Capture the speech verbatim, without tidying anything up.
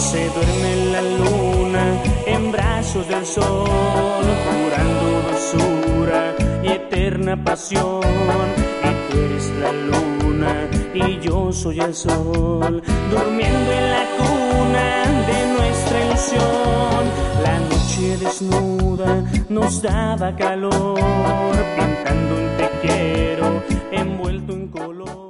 se duerme la luna en brazos del sol, jurando dulzura y eterna pasión. Y tú eres la luna y yo soy el sol, durmiendo en la cuna de nuestra ilusión. La noche desnuda nos daba calor, pintando un te quiero envuelto en color.